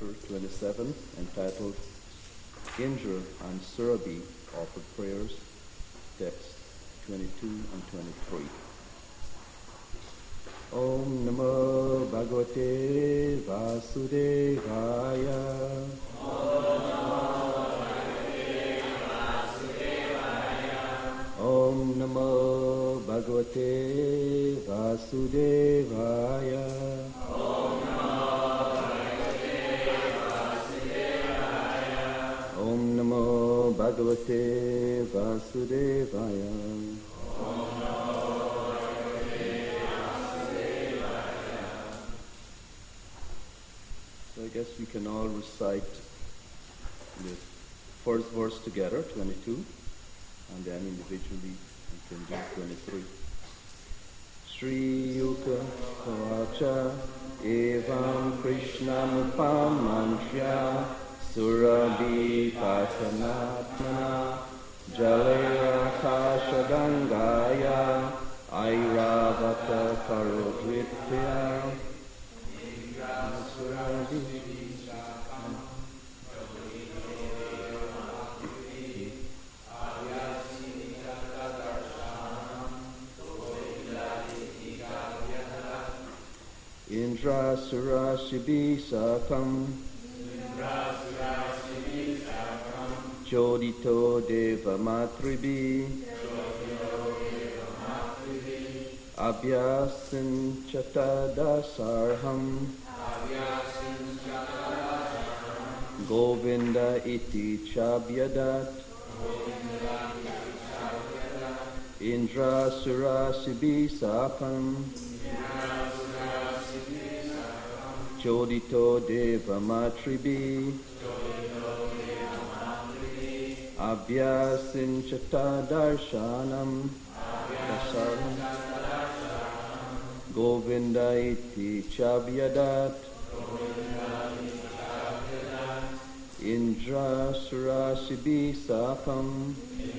chapter 27, entitled Indra and Surabhi Offered Prayers, text 22 and 23. Om Namo Bhagavate Vasudevaya. Om Namo Bhagavate Vasudevaya. Om Namo Bhagavate Vasudevaya. So I guess we can all recite the first verse together, 22, and then individually we can do 23. Sri Yuka Vacha Evam Krishnam Upamantya Surabhi Patanatmana Jalaya Kasha Gangaya Airavata Karodvitya Surabhi. Indra Surashibhi Sakam Jodito Deva Matribi Abhyasin Chatadasarham Govinda Iti Chabyadat Indra Surashibhi Sakam Jodito Deva Matribi Abhyasin Chatadarshanam Govinda Iti Chabyadat Indra Surashibhi Sakam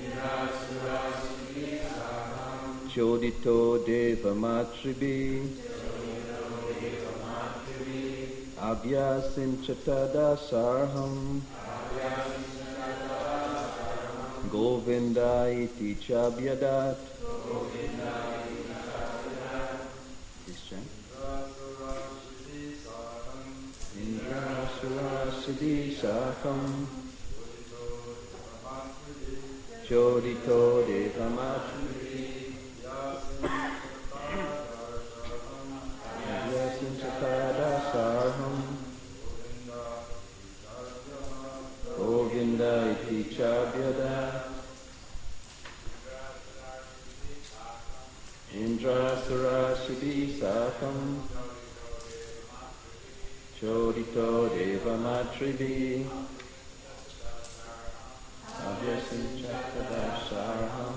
Jodito Deva Matribi Abhyasin Chatadasarham Govinda Iti Chabyadat. Please chant. Indra Surashibhi Sakam Jodito Deva Matribi Abhyasin Chatadasarham Govinda Iti Chabyadat. Indra Surashibhi Sakam Jodito Deva Matribi Abhyasin Chatadasarham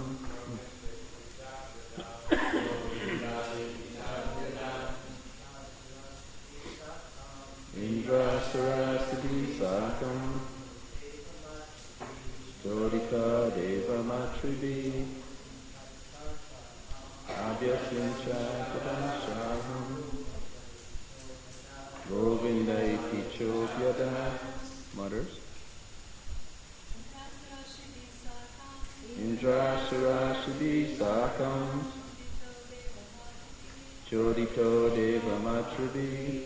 Indra Surashibhi Sakam Jodito Deva Matribi Abhyasin Chatadasarham Govinda Iti Chabyadat. Mothers. Indra Surashibhi Sakam Jodito Deva Matribi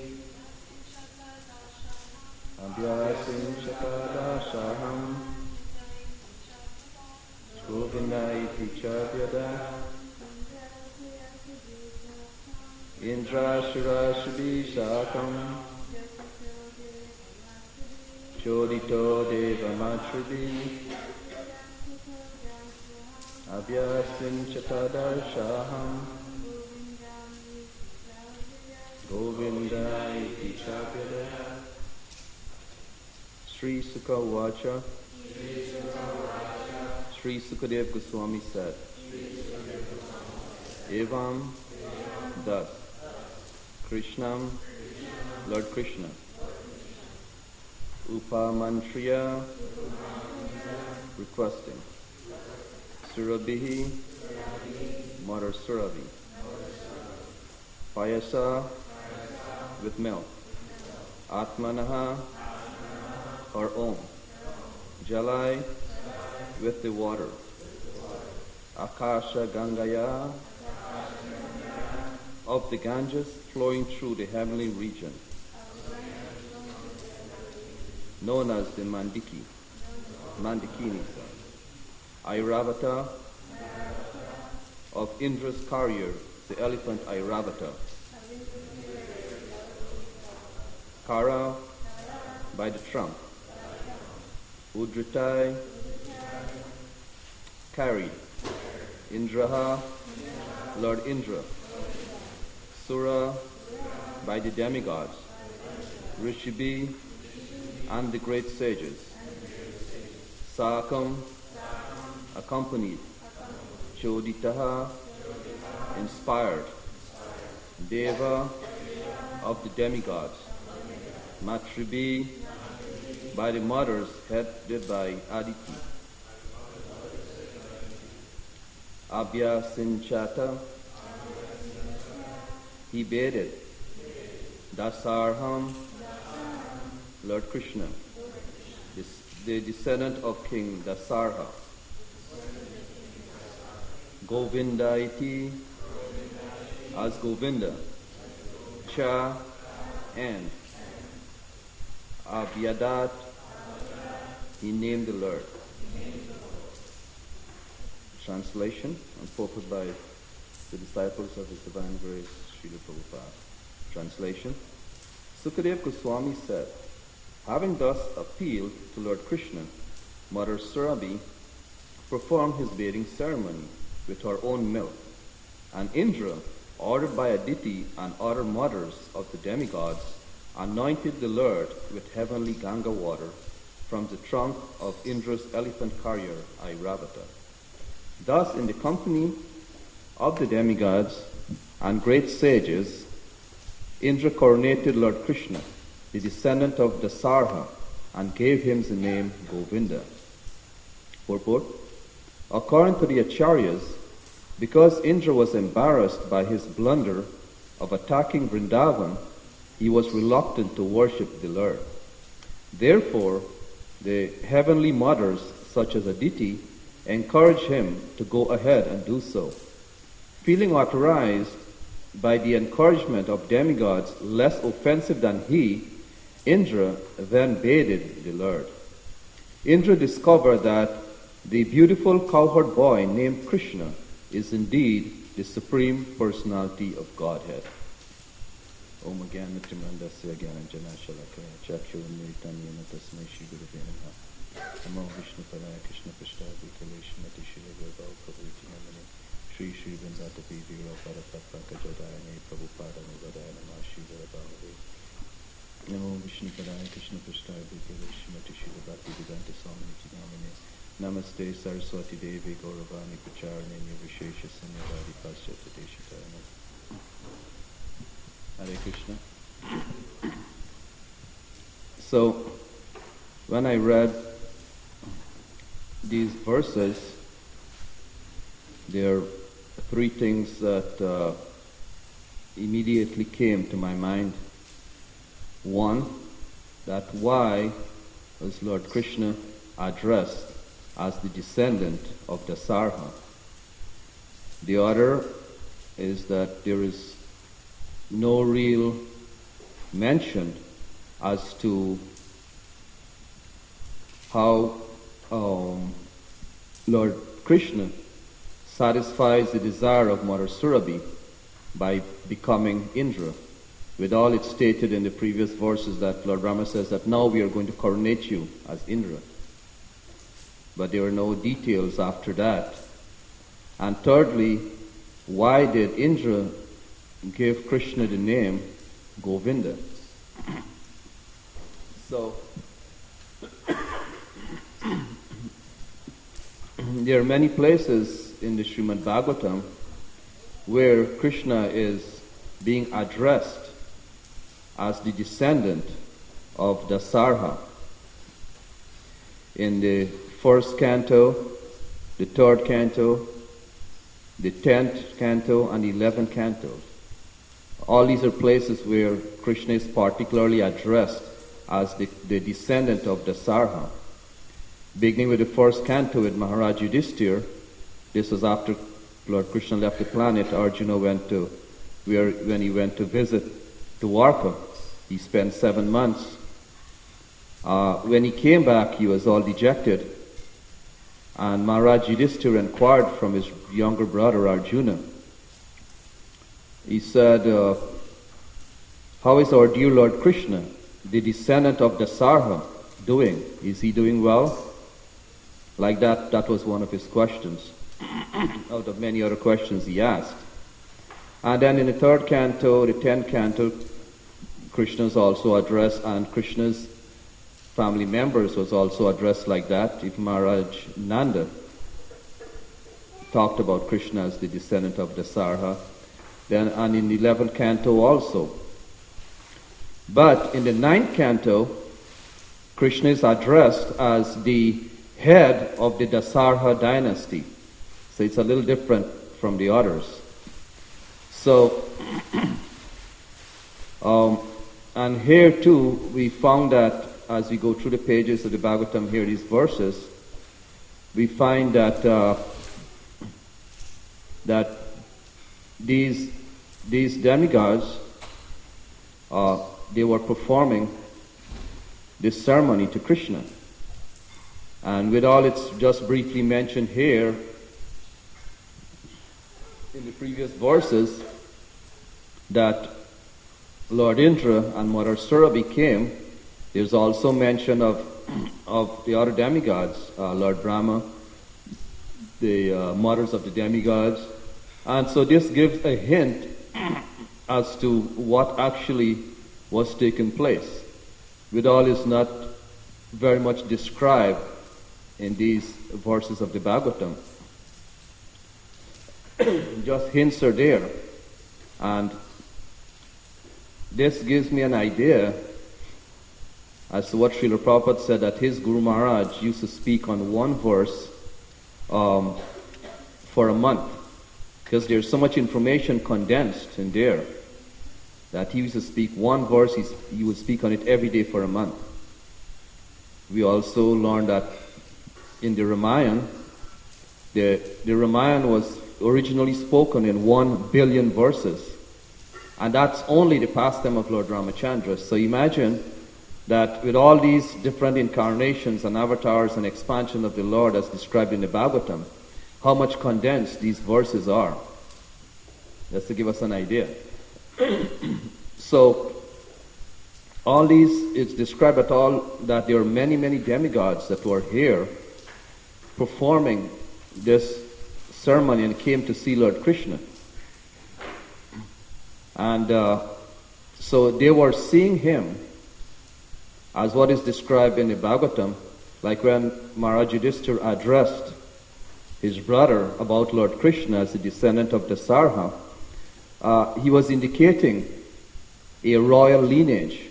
Abhyasin Chatadasarham Govinda Iti Chabyadat. Indra Surashibhi Sakam Jodito Deva Matribi Abhyasin Chatadasarham Govinda Iti Chabyadat. Sri Sukha Vacha Sri Sukadev Goswami said, Evam, thus, Krishnam, Lord Krishna, Upamantriya, requesting, Surabhi, Mother Surabhi, Payasa, with milk, Atmanaha, her own. Jalai with the water. Akasha Gangaya of the Ganges flowing through the heavenly region, known as the Mandikini. Airavata of Indra's carrier, the elephant Airavata. Kara by the trunk. Udritai carried. Indraha, Lord Indra. Sura by the demigods. Rishibi and the great sages. Sakam accompanied. Choditaha inspired. Deva of the demigods. Matribi by the mothers headed by Aditi. Abhya Sinchata, he bathed. Dasarham, Lord Krishna, the descendant of King Dasarha. Govindaiti, as Govinda. Cha, and. Abhyadat, he named the Lord. Translation and purport by the disciples of His Divine Grace, Srila Prabhupada. Translation. Sukadeva Goswami said, having thus appealed to Lord Krishna, Mother Surabhi performed his bathing ceremony with her own milk, and Indra, ordered by Aditi and other mothers of the demigods, anointed the Lord with heavenly Ganga water from the trunk of Indra's elephant carrier, Airavata. Thus, in the company of the demigods and great sages, Indra coronated Lord Krishna, the descendant of Dasarha, and gave him the name Govinda. Purport. According to the Acharyas, because Indra was embarrassed by his blunder of attacking Vrindavan, he was reluctant to worship the Lord. Therefore, the heavenly mothers, such as Aditi, encouraged him to go ahead and do so. Feeling authorized by the encouragement of demigods less offensive than he, Indra then bathed the Lord. Indra discovered that the beautiful cowherd boy named Krishna is indeed the Supreme Personality of Godhead. Om Jnana Timandasya Jnana Shalakaya Chakyurmritam Yena Tasmai Shri Gurave Namaha Namo Vishnu Padaya Krishna Prasthaya Vikaleshmati Shri Gurvav Prabhuti Namane Shri Shri Vindatapi Vira Paratatpaka Jadayane Prabhupada Nuvadaya Namah Shri Gurabhave Namo Vishnu Padaya Krishna Prasthaya Vikaleshmati Shri Bhakti Vedanta Swami Namane Namaste Saraswati Devi Gauravani Pracharane Nirvishesha Sanyavadi Paschata Deshitayana. Hare Krishna. So, when I read these verses, there are three things that immediately came to my mind. One, that why was Lord Krishna addressed as the descendant of Dasarha? The other is that there is no real mention as to how Lord Krishna satisfies the desire of Mother Surabhi by becoming Indra. With all it stated in the previous verses that Lord Rama says that now we are going to coronate you as Indra. But there are no details after that. And thirdly, why did Indra give Krishna the name Govinda? So, there are many places in the Srimad Bhagavatam where Krishna is being addressed as the descendant of Dasarha. In the first canto, the third canto, the 10th canto, and the 11th canto. All these are places where Krishna is particularly addressed as the descendant of Dasarha. Beginning with the first canto with Maharaj Yudhishthira, this was after Lord Krishna left the planet. Arjuna when he went to visit Dwarka, he spent 7 months. When he came back, he was all dejected. And Maharaj Yudhishthira inquired from his younger brother Arjuna. He said, how is our dear Lord Krishna, the descendant of Dasarha, doing? Is he doing well? Like that was one of his questions, out of many other questions he asked. And then in the 3rd canto, the 10th canto, Krishna's also addressed, and Krishna's family members was also addressed like that. If Maharaj Nanda talked about Krishna as the descendant of Dasarha, then, and in the 11th canto also. But in the 9th canto, Krishna is addressed as the head of the Dasarha dynasty. So it's a little different from the others. So, and here too, we found that as we go through the pages of the Bhagavatam here, these verses, we find that that these demigods, they were performing this ceremony to Krishna. And with all it's just briefly mentioned here, in the previous verses, that Lord Indra and Mother Surabhi came, there's also mention of the other demigods, Lord Brahma, the mothers of the demigods. And so this gives a hint as to what actually was taking place. With all is not very much described in these verses of the Bhagavatam. Just hints are there. And this gives me an idea as to what Srila Prabhupada said, that his Guru Maharaj used to speak on one verse for a month, because there's so much information condensed in there that he used to speak one verse, he would speak on it every day for a month. We also learned that in the Ramayana, the Ramayana was originally spoken in 1 billion verses, and that's only the pastime of Lord Ramachandra. So imagine that with all these different incarnations and avatars and expansion of the Lord as described in the Bhagavatam, how much condensed these verses are. Just to give us an idea. So, all these, it's described at all that there are many, many demigods that were here performing this ceremony and came to see Lord Krishna. And so they were seeing him as what is described in the Bhagavatam, like when Maharaj Yudhishthira addressed his brother about Lord Krishna as the descendant of Dasarha, he was indicating a royal lineage.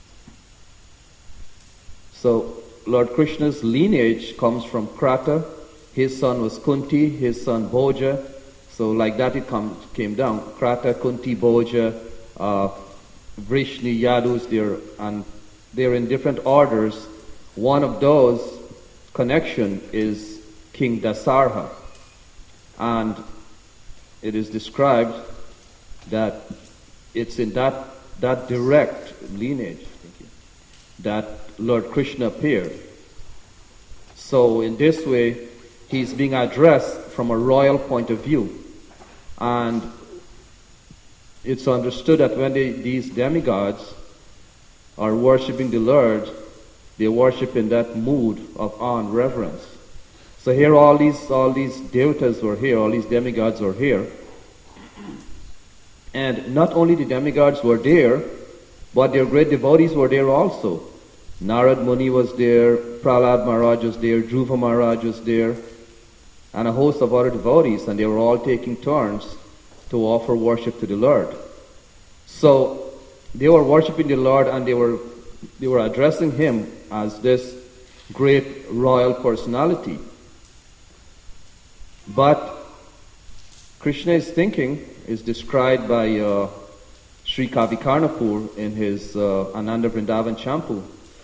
So Lord Krishna's lineage comes from Krata. His son was Kunti, his son Bhoja. So like that it came down. Krata, Kunti, Bhoja, Vrishni, Yadus, and they're in different orders. One of those connection is King Dasarha. And it is described that it's in that direct lineage that Lord Krishna appeared. So in this way, he's being addressed from a royal point of view. And it's understood that when these demigods are worshipping the Lord, they worship in that mood of awe and reverence. So here all these devatas were here, all these demigods were here. And not only the demigods were there, but their great devotees were there also. Narad Muni was there, Prahlad Maharaj was there, Dhruva Maharaj was there, and a host of other devotees, and they were all taking turns to offer worship to the Lord. So they were worshipping the Lord, and they were addressing him as this great royal personality. But Krishna's thinking is described by Sri Kavi Karnapur in his Ananda Vrindavan Champu,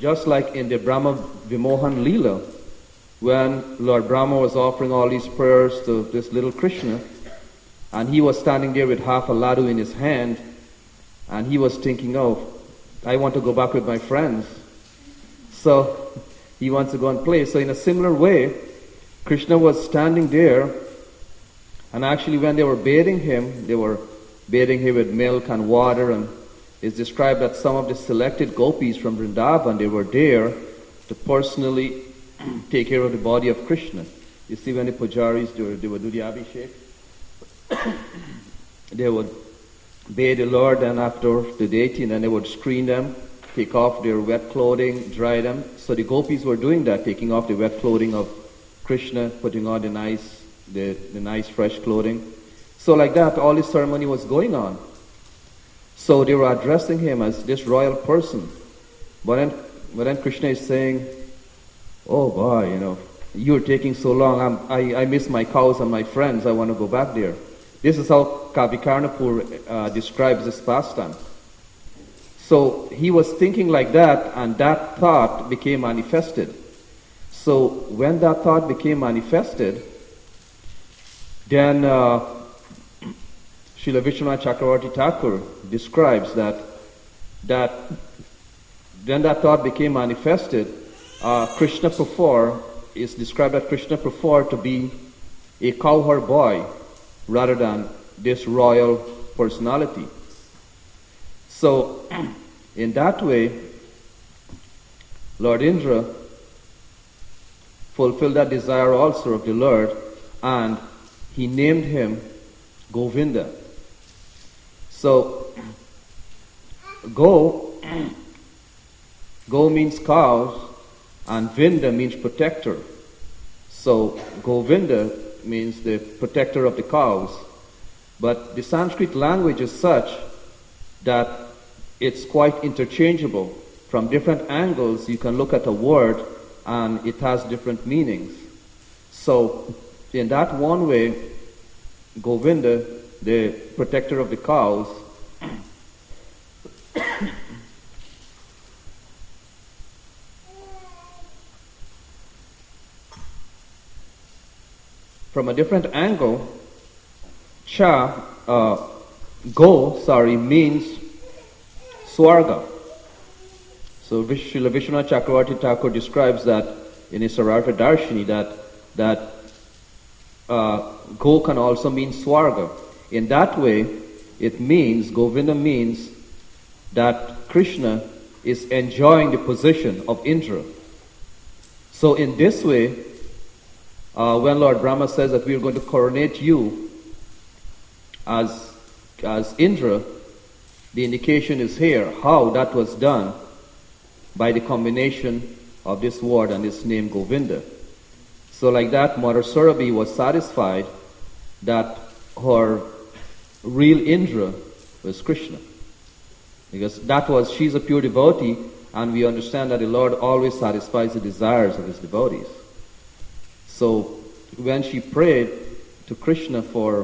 just like in the Brahma Vimohan Leela, when Lord Brahma was offering all these prayers to this little Krishna, and he was standing there with half a laddu in his hand, and he was thinking, oh, I want to go back with my friends. So he wants to go and play. So in a similar way, Krishna was standing there, and actually when they were bathing him with milk and water, and it's described that some of the selected gopis from Vrindavan, they were there to personally take care of the body of Krishna. You see, when the pujaris, they would do the abhishek, they would bathe the Lord, and after the deity, and then they would screen them, take off their wet clothing, dry them. So the gopis were doing that, taking off the wet clothing of Krishna, putting on the nice fresh clothing. So like that, all this ceremony was going on. So they were addressing him as this royal person. But then Krishna is saying, oh boy, you're taking so long. I miss my cows and my friends. I want to go back there. This is how Kavikarnapur describes this pastime. So he was thinking like that, and that thought became manifested. So when that thought became manifested, then Srila Vishwanath Chakravarti Thakur describes that when that thought became manifested, Krishna Pafor is described that Krishna preferred to be a cowherd boy rather than this royal personality. So in that way, Lord Indra fulfilled that desire also of the Lord, and he named him Govinda. So Go means cows, and Vinda means protector. So Govinda means the protector of the cows. But the Sanskrit language is such that it's quite interchangeable. From different angles, you can look at a word and it has different meanings. So in that one way, Govinda, the protector of the cows, from a different angle, means Swarga. So Srila Vishwanath Chakravarti Thakur describes that in his Sarartha Darshini that Go can also mean Swarga. In that way, it means, Govinda means that Krishna is enjoying the position of Indra. So in this way, when Lord Brahma says that we are going to coronate you as Indra, the indication is here how that was done by the combination of this word and this name Govinda. So like that, Mother Surabhi was satisfied that her real Indra was Krishna, because she's a pure devotee, and we understand that the Lord always satisfies the desires of his devotees. So when she prayed to Krishna for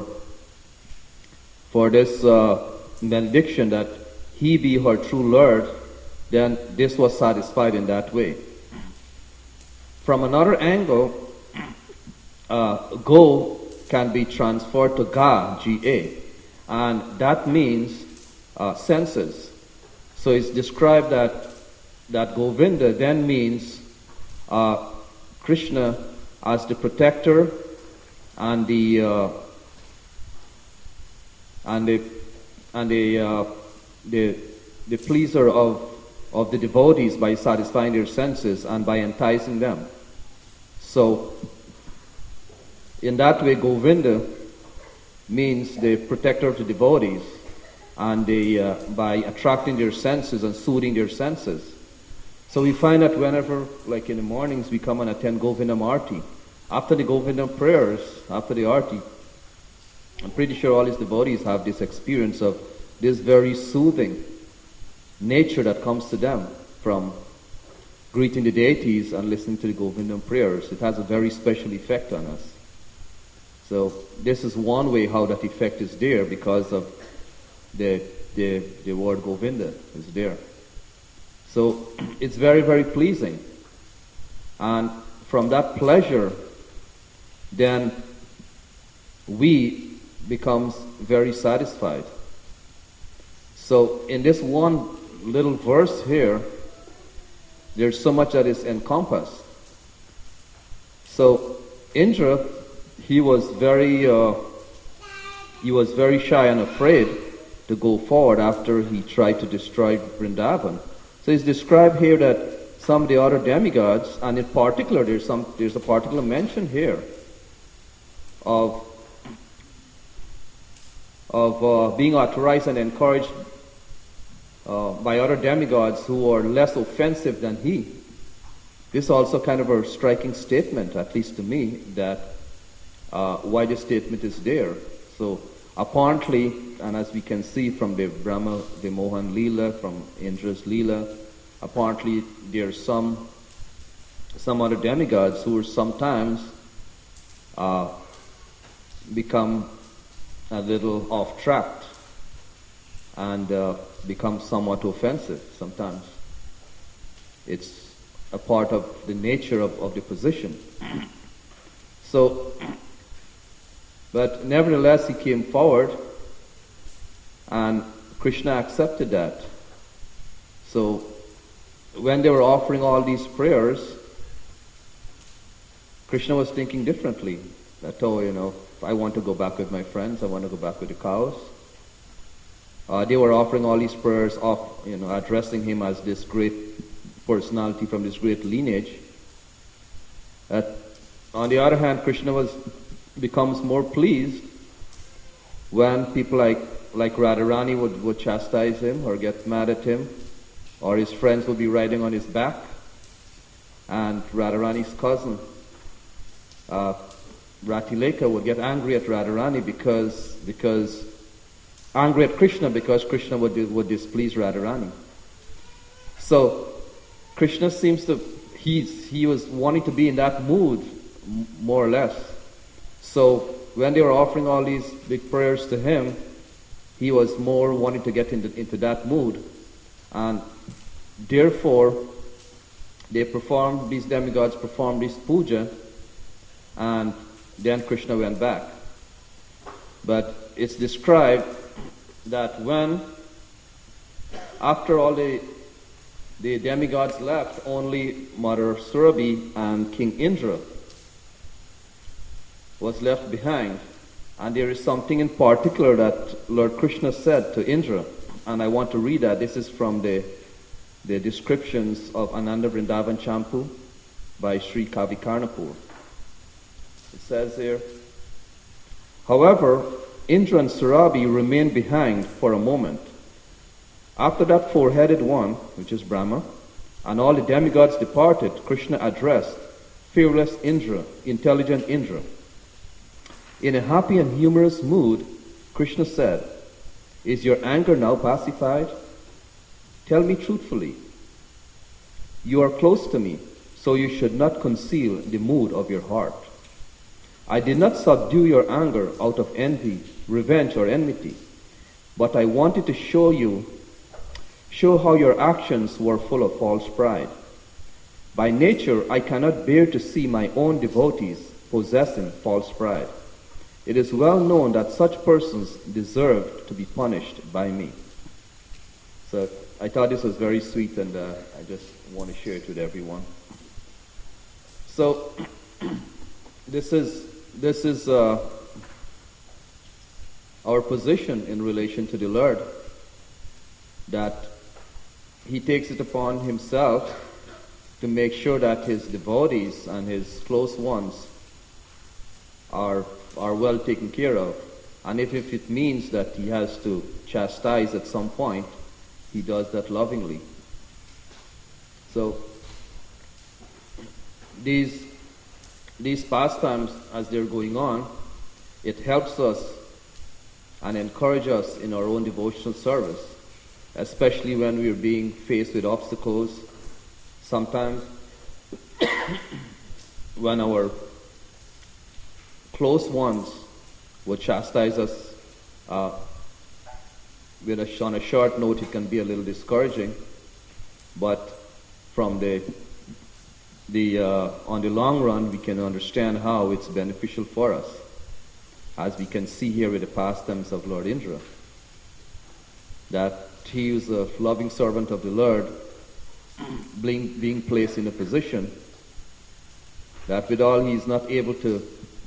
this benediction that he be her true Lord, then this was satisfied in that way. From another angle, Go can be transferred to Ga, G-A, and that means senses. So it's described that Govinda then means Krishna as the protector and the pleaser of the devotees by satisfying their senses and by enticing them. So in that way, Govinda means the protector of the devotees, and by attracting their senses and soothing their senses. So we find that whenever, like in the mornings, we come and attend Govindam Arti, after the Govindam prayers, after the Arti, I'm pretty sure all his devotees have this experience of this very soothing nature that comes to them from greeting the deities and listening to the Govindam prayers. It has a very special effect on us. So this is one way how that effect is there, because of the word Govinda is there. So it's very, very pleasing. And from that pleasure, then we becomes very satisfied. So in this one little verse here, there's so much that is encompassed. So Indra, he was very shy and afraid to go forward after he tried to destroy Vrindavan. So it's described here that some of the other demigods, and in particular there's a particular mention here of being authorized and encouraged by other demigods who are less offensive than he. This is also kind of a striking statement, at least to me, that why this statement is there. So apparently, and as we can see from the Brahma Vimohan Leela, from Indra's Leela, apparently there are some other demigods who are sometimes become a little off track and become somewhat offensive sometimes. It's a part of the nature of the position. So, but nevertheless he came forward and Krishna accepted that. So when they were offering all these prayers, Krishna was thinking differently. That, I want to go back with my friends, I want to go back with the cows. They were offering all these prayers, addressing him as this great personality from this great lineage. On the other hand, Krishna becomes more pleased when people like Radharani would chastise him or get mad at him, or his friends would be riding on his back, and Radharani's cousin Ratileka would get angry at Radharani because angry at Krishna because Krishna would displease Radharani. So Krishna seems to he was wanting to be in that mood more or less. So when they were offering all these big prayers to him, he was more wanting to get into that mood, and therefore these demigods performed this puja, and then Krishna went back. But it's described that after all the demigods left, only Mother Surabhi and King Indra was left behind. And there is something in particular that Lord Krishna said to Indra, and I want to read that. This is from the descriptions of Ananda Vrindavan Champu by Sri Kavi Karnapur. It says here, however, Indra and Surabhi remained behind for a moment. After that four-headed one, which is Brahma, and all the demigods departed, Krishna addressed fearless Indra, intelligent Indra. In a happy and humorous mood, Krishna said, "Is your anger now pacified? Tell me truthfully. You are close to me, so you should not conceal the mood of your heart. I did not subdue your anger out of envy, revenge, or enmity, but I wanted to show how your actions were full of false pride. By nature, I cannot bear to see my own devotees possessing false pride. It is well known that such persons deserve to be punished by me." So I thought this was very sweet, and I just want to share it with everyone. So this is our position in relation to the Lord, that he takes it upon himself to make sure that his devotees and his close ones are well taken care of. And if it means that he has to chastise at some point, he does that lovingly. So these pastimes, as they're going on, it helps us and encourages us in our own devotional service, especially when we're being faced with obstacles. Sometimes when our close ones would chastise us on a short note, it can be a little discouraging. but from on the long run, we can understand how it's beneficial for us, as we can see here with the pastimes of Lord Indra, that he is a loving servant of the Lord, being placed in a position that with all he is not able to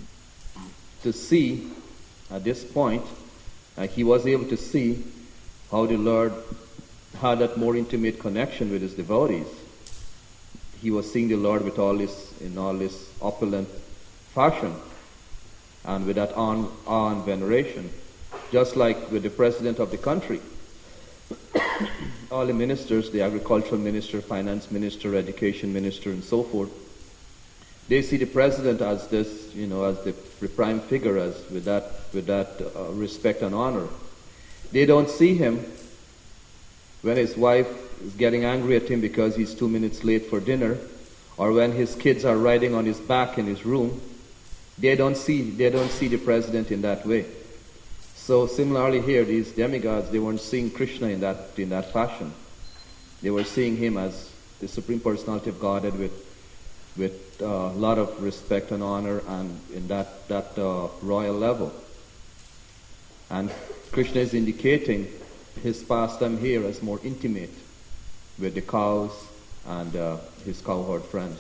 see at this point, he was able to see how the Lord had that more intimate connection with his devotees. He was seeing the Lord with in all this opulent fashion, and with that awe and veneration, just like with the president of the country. All the ministers, the agricultural minister, finance minister, education minister, and so forth, they see the president as this, as the prime figure, as with that respect and honor. They don't see him when his wife is getting angry at him because he's 2 minutes late for dinner, or when his kids are riding on his back in his room. They don't see the president in that way. So similarly here, these demigods, they weren't seeing Krishna in that fashion. They were seeing him as the Supreme Personality of Godhead with a lot of respect and honor, and in that royal level. And Krishna is indicating his pastime here as more intimate with the cows and his cowherd friends.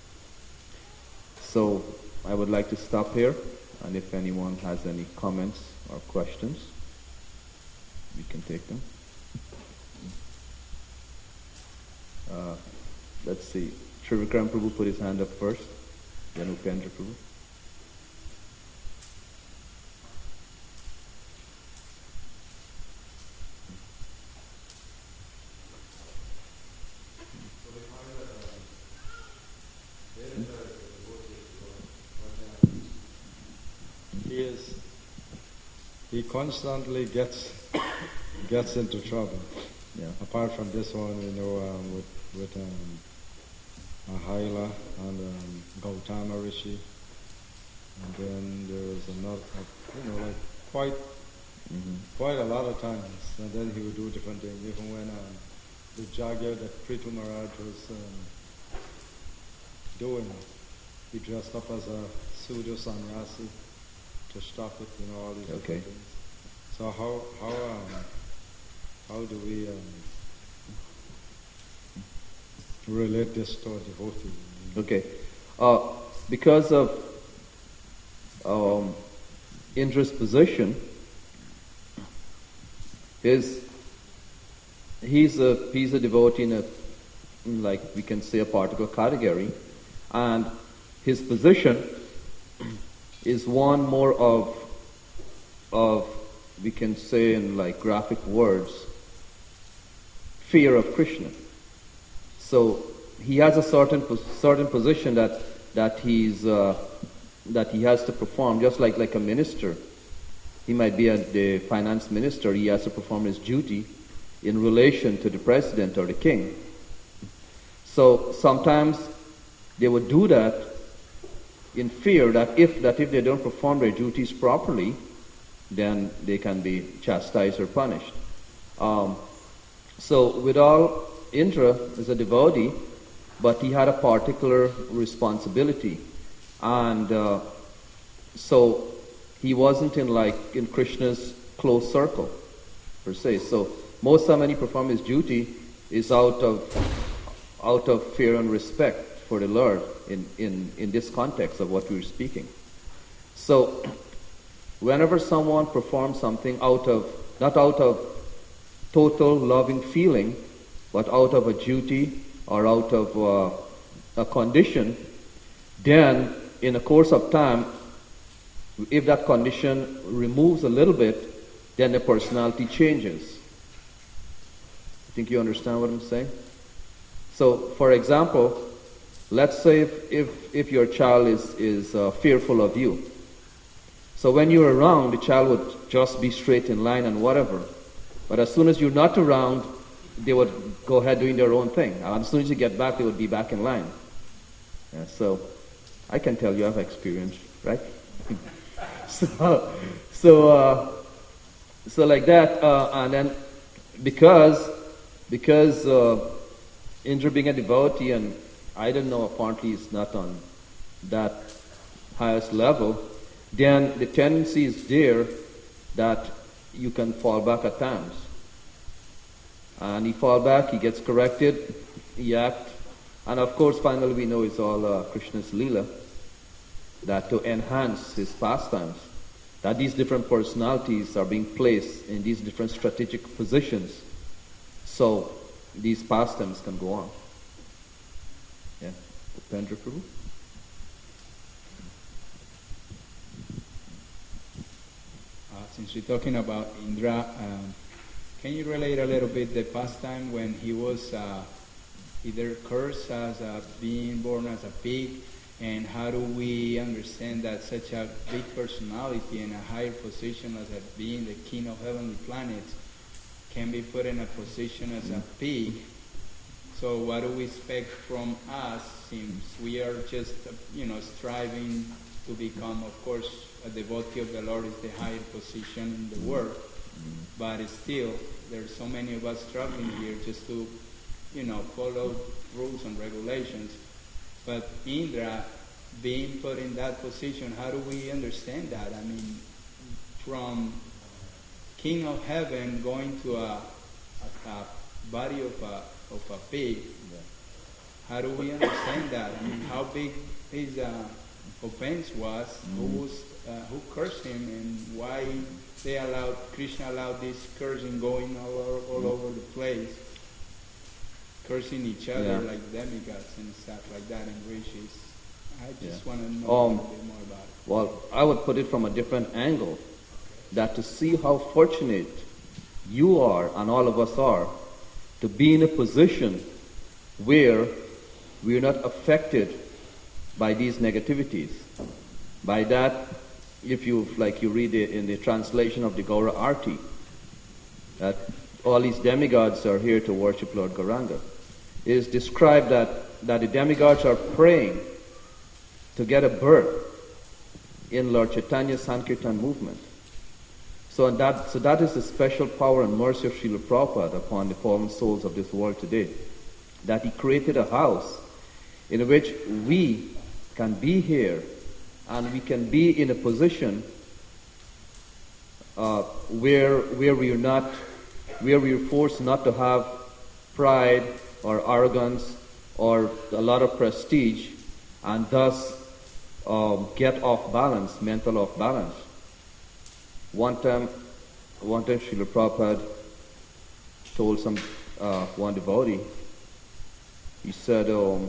So I would like to stop here, and if anyone has any comments or questions, we can take them. Let's see. Trivikram Prabhu put his hand up first, then Upendra Prabhu. He constantly gets into trouble. Yeah. Apart from this one, with Ahila and Gautama Rishi, and then there was another, quite a lot of times. And then he would do different things. Even when the jagya that Prithu Maharaj was doing, he dressed up as a pseudo sannyasi to stop it, all these different things. So how do we relate this to a devotee? Okay. Because of Indra's position, he's a devotee in like we can say a particular category, and his position is one more of we can say in like graphic words, fear of Krishna. So he has a certain position that he has to perform, just like a minister. He might be the finance minister. He has to perform his duty in relation to the president or the king. So sometimes they would do that in fear that if they don't perform their duties properly, then they can be chastised or punished. So with all, Indra is a devotee, but he had a particular responsibility, and so he wasn't in Krishna's close circle per se. So most time when he performed his duty is out of fear and respect for the Lord in this context of what we were speaking. So whenever someone performs something not out of total loving feeling, but out of a duty or out of a condition, then in the course of time, if that condition removes a little bit, then the personality changes. I think you understand what I'm saying? So, for example, let's say if your child is fearful of you. So when you're around, the child would just be straight in line and whatever. But as soon as you're not around, they would go ahead doing their own thing. And as soon as you get back, they would be back in line. Yeah, so I can tell you have experience, right? so like that, and then because Indra being a devotee, and I don't know, apparently it's not on that highest level, then the tendency is there that you can fall back at times. And he fall back, he gets corrected, he acts, and of course finally we know it's all Krishna's Leela, that to enhance his pastimes, that these different personalities are being placed in these different strategic positions so these pastimes can go on. Yeah, Upendra Prabhu. Since we're talking about Indra, can you relate a little bit the pastime when he was either cursed as being born as a pig, and how do we understand that such a big personality in a higher position as being the king of heavenly planets can be put in a position as a pig? So what do we expect from us, since we are just, striving to become, of course, a devotee of the Lord is the higher position in the world, but still, there's so many of us struggling here just to, follow rules and regulations. But Indra being put in that position, how do we understand that? I mean, from king of heaven going to a body of a pig, how do we understand that? I mean, how big his offense was, who cursed him, and why Krishna allowed this cursing going all over the place, cursing each other like demigods and stuff like that and rishis. I just want to know a little bit more about it. Well, I would put it from a different angle, that to see how fortunate you are and all of us are to be in a position where we are not affected by these negativities. By that, if you read it in the translation of the Gaura Arti, that all these demigods are here to worship Lord Gauranga. It is described that the demigods are praying to get a birth in Lord Chaitanya's Sankirtan movement. So that is the special power and mercy of Srila Prabhupada upon the fallen souls of this world today, that he created a house in which we can be here and we can be in a position where we are forced not to have pride or arrogance or a lot of prestige, and thus get off balance, mental off balance. One time Srila Prabhupada told one devotee, he said,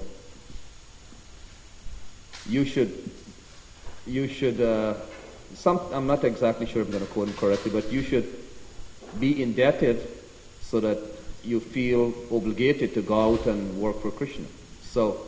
you should, I'm not exactly sure if I'm going to quote him correctly, but you should be indebted so that you feel obligated to go out and work for Krishna. So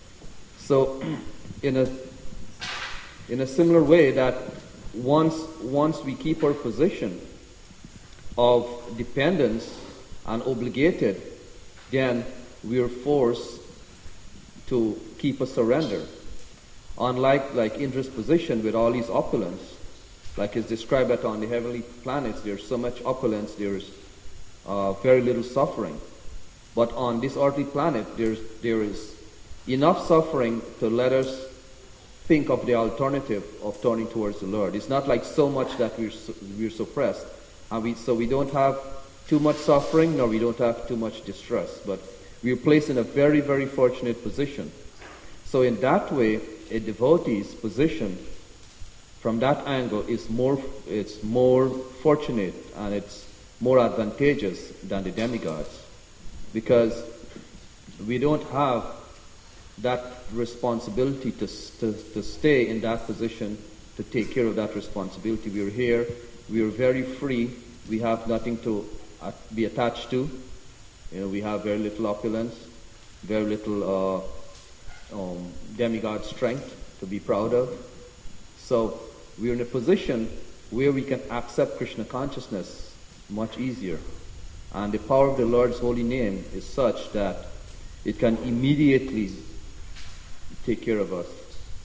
in a similar way, that once we keep our position of dependence and obligated, then we are forced to keep a surrender. Unlike Indra's position with all these opulence, like it's described that on the heavenly planets, there's so much opulence, there's very little suffering. But on this earthly planet, there is enough suffering to let us think of the alternative of turning towards the Lord. It's not like so much that we're suppressed, and so we don't have too much suffering, nor we don't have too much distress. But we're placed in a very, very fortunate position. So in that way, a devotee's position from that angle is more fortunate and it's more advantageous than the demigods, because we don't have that responsibility to stay in that position, to take care of that responsibility. We're here, we are very free, we have nothing to be attached to. We have very little opulence, very little demigod strength to be proud of. So we're in a position where we can accept Krishna consciousness much easier. And the power of the Lord's holy name is such that it can immediately take care of us.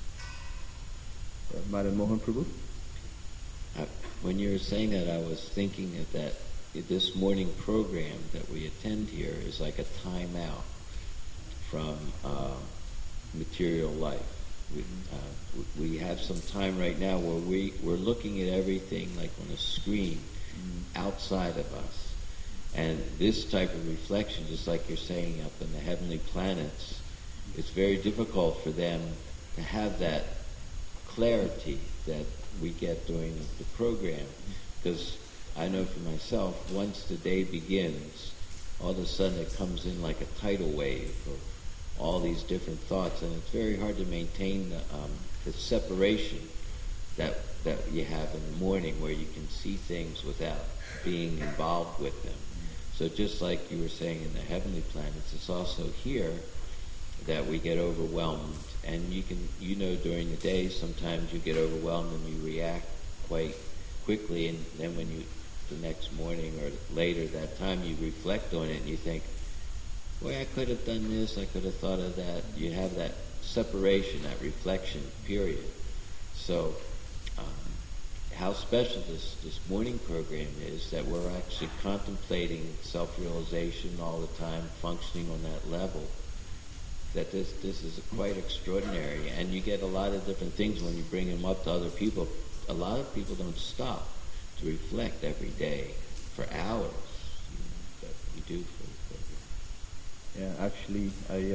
Madan Mohan Prabhu? When you were saying that, I was thinking that this morning program that we attend here is like a timeout. from material life. We have some time right now where we're looking at everything like on a screen outside of us. And this type of reflection, just like you're saying up in the heavenly planets, it's very difficult for them to have that clarity that we get during the program. Because I know for myself, once the day begins, all of a sudden it comes in like a tidal wave of all these different thoughts, and it's very hard to maintain the separation that you have in the morning, where you can see things without being involved with them. So just like you were saying in the heavenly planets, it's also here that we get overwhelmed. And you know during the day sometimes you get overwhelmed and you react quite quickly, and then when you, the next morning or later that time, you reflect on it and you think, boy, I could have done this, I could have thought of that. You have that separation, that reflection period. So how special this morning program is, that we're actually contemplating self-realization all the time, functioning on that level, that this is quite extraordinary. And you get a lot of different things when you bring them up to other people. A lot of people don't stop to reflect every day for hours, but we do for the program. Yeah, actually,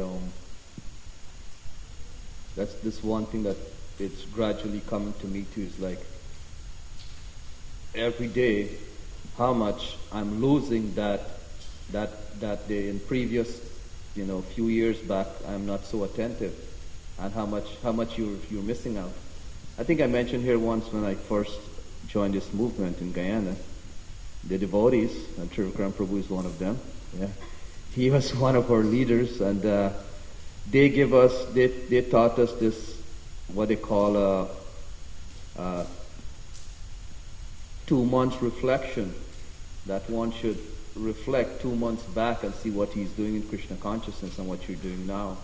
that's this one thing that it's gradually coming to me too, is like every day how much I'm losing that day. In previous, few years back, I'm not so attentive, and how much you're missing out. I think I mentioned here once when I first joined this movement in Guyana, the devotees, and Trivikram Prabhu is one of them. Yeah, he was one of our leaders, and they taught us this, what they call 2 months reflection, that one should reflect 2 months back and see what he's doing in Krishna consciousness and what you're doing now,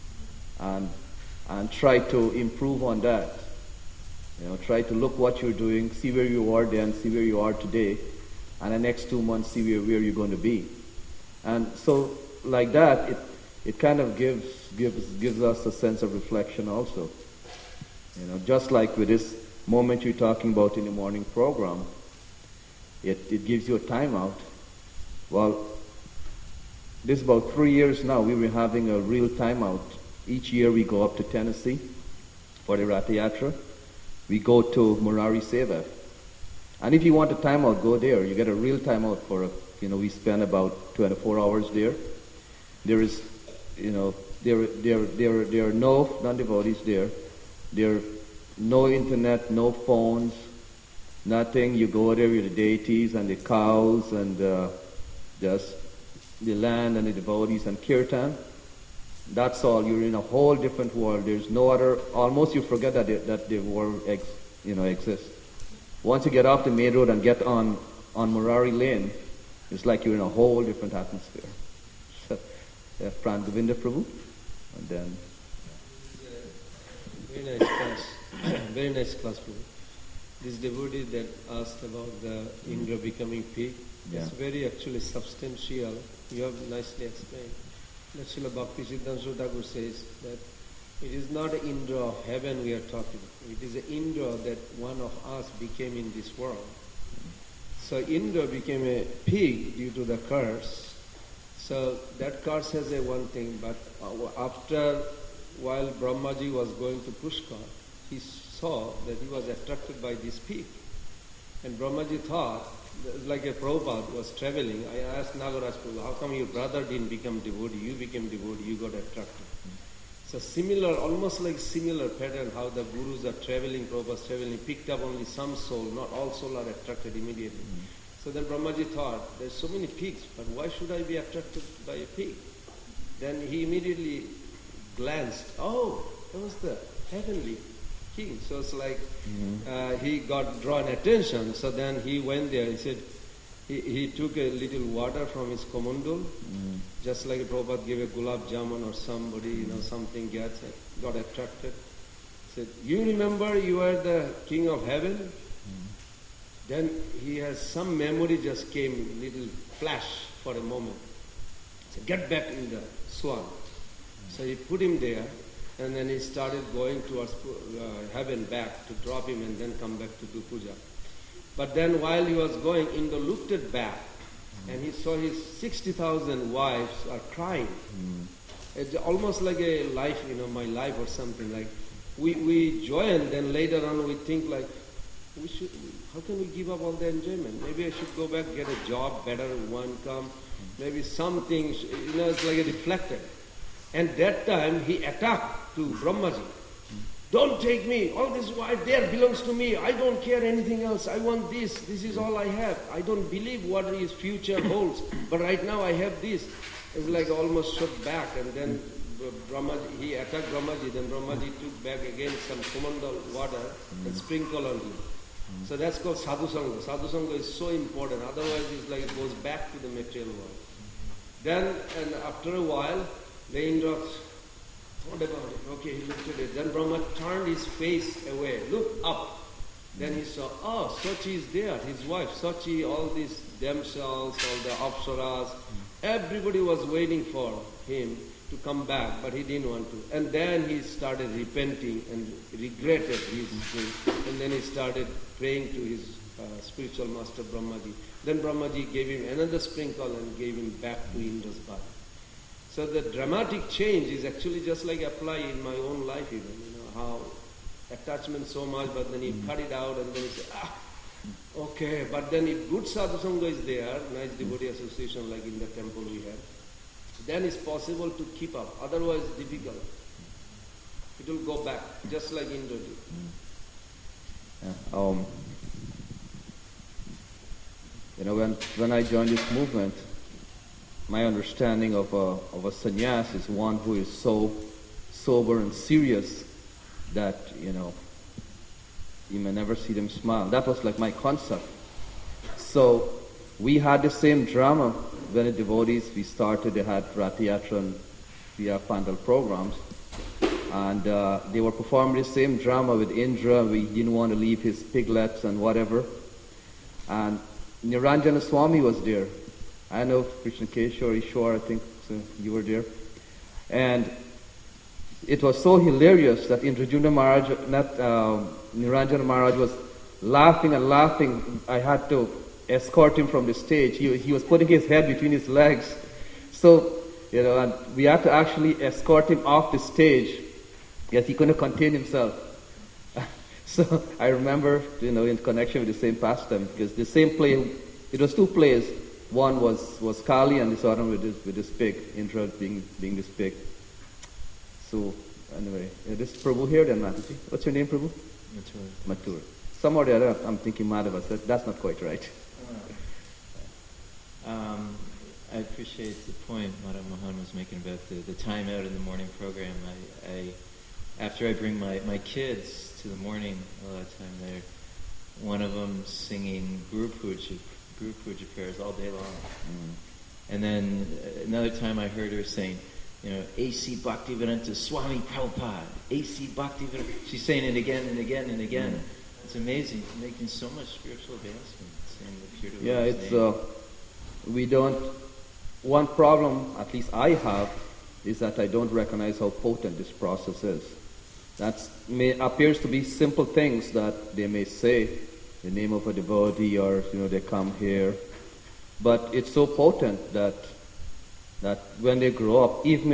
and try to improve on that. Try to look what you're doing, see where you are then, see where you are today, and the next 2 months see where you're going to be. And so like that, it kind of gives us a sense of reflection also. Just like with this moment you're talking about in the morning program, it gives you a timeout. Well, this is about 3 years now, we were having a real timeout. Each year we go up to Tennessee for the Ratha Yatra. We go to Murari Seva. And if you want a timeout, go there. You get a real timeout for, we spend about 24 hours there. There is, there are no non-devotees there. There are no internet, no phones, nothing. You go there with the deities and the cows and just the land and the devotees and kirtan. That's all. You're in a whole different world. There's no other. Almost you forget that the world exists. Once you get off the main road and get on Murari Lane, it's like you're in a whole different atmosphere. So, Pran Govinda Prabhu, and then. Very nice class. Very nice class, Prabhu. This devotee that asked about the Indra becoming pig, it's very actually substantial. You have nicely explained. Srila Bhaktisiddhanta Thakur says that it is not an Indra of heaven we are talking. It is an Indra that one of us became in this world. So Indra became a pig due to the curse. So that curse has a one thing, but after, while Brahmaji was going to Pushkar, he saw that he was attracted by this pig. And Brahmaji thought, like a Prabhupada was traveling, I asked Nagaraj Prabhu, how come your brother didn't become devotee, you became devotee, you got attracted. So similar, almost like similar pattern, how the gurus are traveling, Prabhupada's traveling, picked up only some soul, not all soul are attracted immediately. So then Brahmaji thought, there's so many pigs, but why should I be attracted by a pig? Then he immediately glanced, oh, that was the heavenly king. So it's like he got drawn attention. So then he went there. He said he took a little water from his komundul, just like Prabhupada gave a gulab jamun or somebody, something got attracted. He said, you remember you are the king of heaven? Then he has some memory just came, little flash for a moment. He said, get back in the swan. So he put him there, and then he started going towards heaven back to drop him and then come back to do puja. But then while he was going, Indra looked at back, and he saw his 60,000 wives are crying. It's almost like a life, my life or something. Like we join, then later on we think like, how can we give up all the enjoyment? Maybe I should go back, get a job, better one come, maybe something, it's like a reflector. And that time he attacked to Brahmaji. Don't take me, all this wife there belongs to me, I don't care anything else, I want this is all I have. I don't believe what his future holds, but right now I have this. It's like almost shot back, and then Brahmaji, he attacked Brahmaji, then Brahmaji took back again some Kumandal water and sprinkled on him. So that's called Sadhu Sangha. Sadhu Sangha is so important, otherwise it's like it goes back to the material world. Then, and after a while, the Indra thought about it. Okay, he looked at it. Then Brahma turned his face away, looked up. Then he saw, Sachi is there, his wife. Sachi, all these damsels, all the apsaras, everybody was waiting for him to come back, but he didn't want to. And then he started repenting and regretted his thing. And then he started praying to his spiritual master Brahmaji. Then Brahmaji gave him another sprinkle and gave him back to Indra's body. So the dramatic change is actually just like apply in my own life even, how attachment so much, but then you cut it out and then you say, okay, but then if good sadhu sangha is there, nice devotee association like in the temple we have, then it's possible to keep up, otherwise difficult. It will go back, just like Indra did. When I joined this movement, my understanding of a sannyas is one who is so sober and serious that, you may never see them smile. That was like my concept. So we had the same drama when the devotees, we started, they had Ratha Yatra and we have Pandal programs. And they were performing the same drama with Indra. We didn't want to leave his piglets and whatever. And Niranjana Swami was there. I know Krishna Keshwar, Ishwar, I think you were there. And it was so hilarious that Indrajuna Maharaj, Niranjana Maharaj was laughing and laughing. I had to escort him from the stage. He was putting his head between his legs. So, and we had to actually escort him off the stage because he couldn't contain himself. So I remember, in connection with the same pastime, because the same play, it was two plays. One was Kali and this other with this pig, Indra being this pig. So anyway, this Prabhu here then, Mataji. What's your name, Prabhu? Mathur. Some or the other, I'm thinking Madhava. That's not quite right. I appreciate the point Madhav Mohan was making about the time out in the morning program. After I bring my kids to the morning, a lot of time they're one of them singing Guru Puja prayers all day long. And then another time I heard her saying, A.C. Bhaktivedanta Swami Prabhupada, A.C. Bhaktivedanta. She's saying it again and again and again. It's amazing. She's making so much spiritual advancement. Saying the pure we don't, one problem, at least I have, is that I don't recognize how potent this process is. That appears to be simple things that they may say, the name of a devotee, or they come here, but it's so potent that when they grow up, even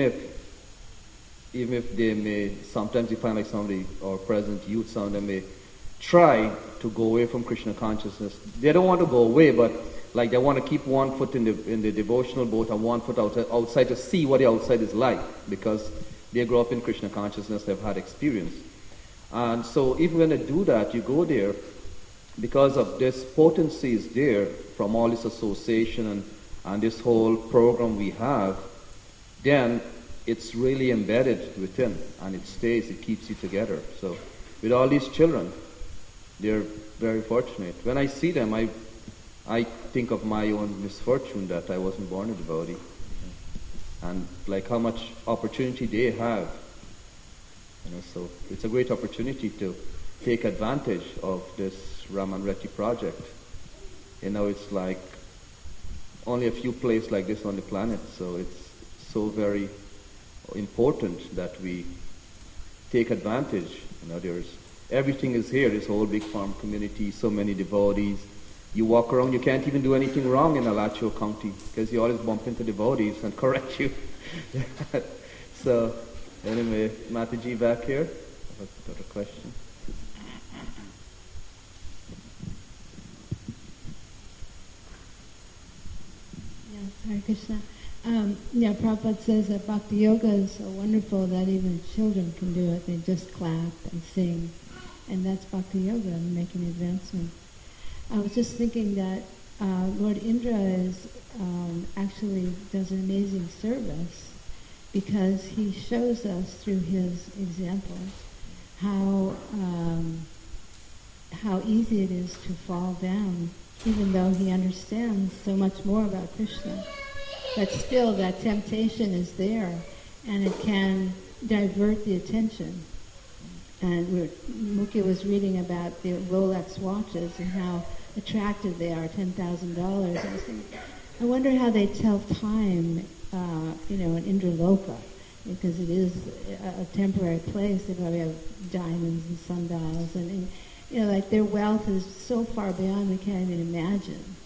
if they may, sometimes you find like somebody or present youth, some of them may try to go away from Krishna consciousness. They don't want to go away, but like they want to keep one foot in the devotional boat and one foot outside to see what the outside is like, because they grow up in Krishna consciousness, they've had experience. And so even when they do that, you go there, because of this potency is there from all this association and this whole program we have, then it's really embedded within and it stays, it keeps you together. So with all these children, they're very fortunate. When I see them, I think of my own misfortune that I wasn't born a devotee. And like how much opportunity they have. So it's a great opportunity to take advantage of this Raman Reti project. It's like only a few places like this on the planet, so it's so very important that we take advantage. Everything is here, this whole big farm community, so many devotees. You walk around, you can't even do anything wrong in Alachua County because you always bump into devotees and correct you. So, anyway, Mataji back here. Got a question? Yes, Hare Krishna. Prabhupada says that Bhakti Yoga is so wonderful that even children can do it. They just clap and sing. And that's Bhakti Yoga, making advancement. I was just thinking that Lord Indra actually does an amazing service because he shows us through his examples how easy it is to fall down, even though he understands so much more about Krishna. But still, that temptation is there, and it can divert the attention. And Mukhi was reading about the Rolex watches and how attractive they are, $10,000. I was thinking, I wonder how they tell time, in Indraloka, because it is a temporary place. They probably have diamonds and sundials, and like their wealth is so far beyond we can't even imagine.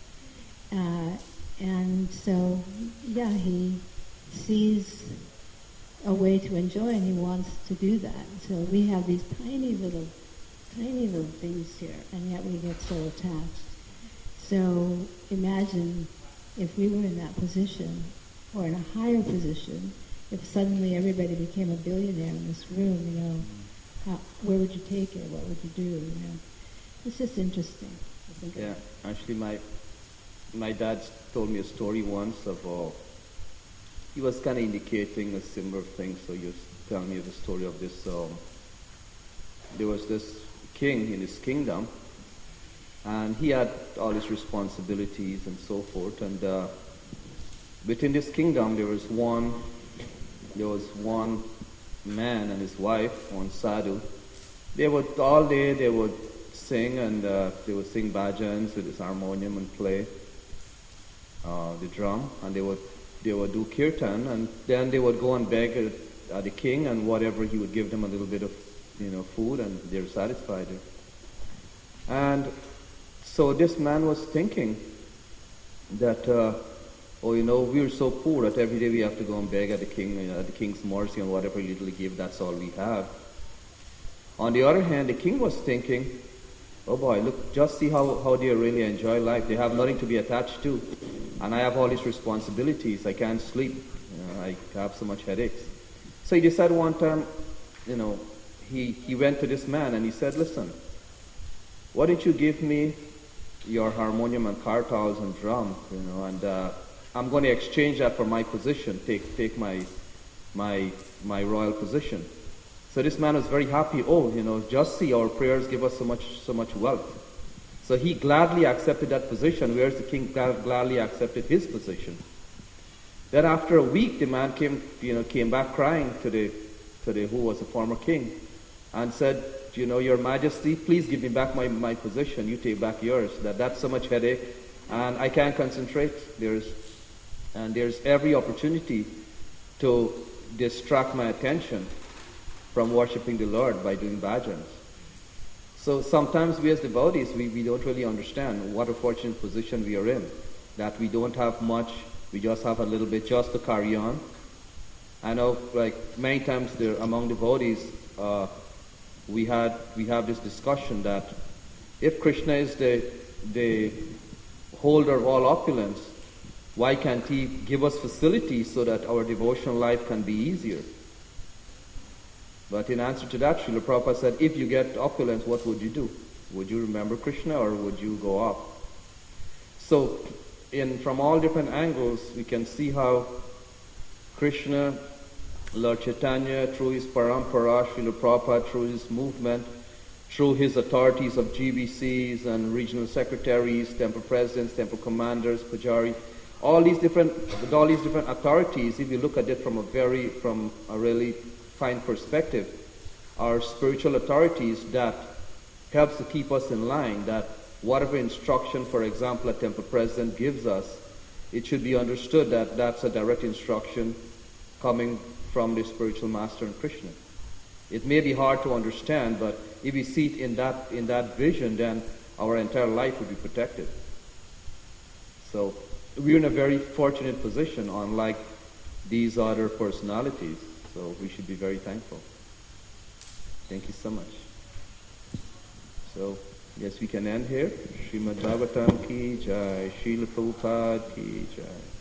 And so, he sees a way to enjoy, and he wants to do that. So we have these tiny little things here, and yet we get so attached. So imagine if we were in that position, or in a higher position, if suddenly everybody became a billionaire in this room, where would you take it? What would you do? It's just interesting. Actually, my dad told me a story once of he was kind of indicating a similar thing. So he was telling me the story of this. There was this king in his kingdom, and he had all his responsibilities and so forth. And within this kingdom, there was one man and his wife, one sadhu. They would all day sing, and they would sing bhajans with this harmonium and play the drum, and they would do kirtan, and then they would go and beg at the king, and whatever he would give them a little bit of food, and they're satisfied. And so this man was thinking that we're so poor that every day we have to go and beg at the king, at the king's mercy, and whatever little he gives, that's all we have. On the other hand, the king was thinking, oh boy, look, just see how they really enjoy life. They have nothing to be attached to. And I have all these responsibilities. I can't sleep. I have so much headaches. So he decided one time, he went to this man and he said, listen, why don't you give me your harmonium and kartals and drum, and I'm going to exchange that for my position, take my royal position. So this man was very happy. Just see, our prayers give us so much wealth. So he gladly accepted that position, whereas the king gladly accepted his position. Then after a week, the man came back crying to the who was the former king, and said, Your Majesty, please give me back my position. You take back yours. That's so much headache, and I can't concentrate. There's every opportunity to distract my attention from worshiping the Lord by doing bhajans. So sometimes we as devotees, we don't really understand what a fortunate position we are in, that we don't have much, we just have a little bit just to carry on. I know, many times among devotees, we have this discussion that if Krishna is the holder of all opulence, why can't he give us facilities so that our devotional life can be easier? But in answer to that, Srila Prabhupada said, if you get opulence, what would you do? Would you remember Krishna, or would you go up? So, from all different angles, we can see how Krishna, Lord Chaitanya, through his parampara, Srila Prabhupada, through his movement, through his authorities of GBCs and regional secretaries, temple presidents, temple commanders, pujari, all these different authorities, if you look at it from a really fine perspective, are spiritual authorities that helps to keep us in line, that whatever instruction, for example, a temple president gives us, it should be understood that that's a direct instruction coming from the spiritual master and Krishna. It may be hard to understand, but if we see it in that vision, then our entire life would be protected. So we're in a very fortunate position, unlike these other personalities. So we should be very thankful. Thank you so much. So, yes, we can end here. Srimad Bhagavatam ki jai, Srila Prabhupada ki jai.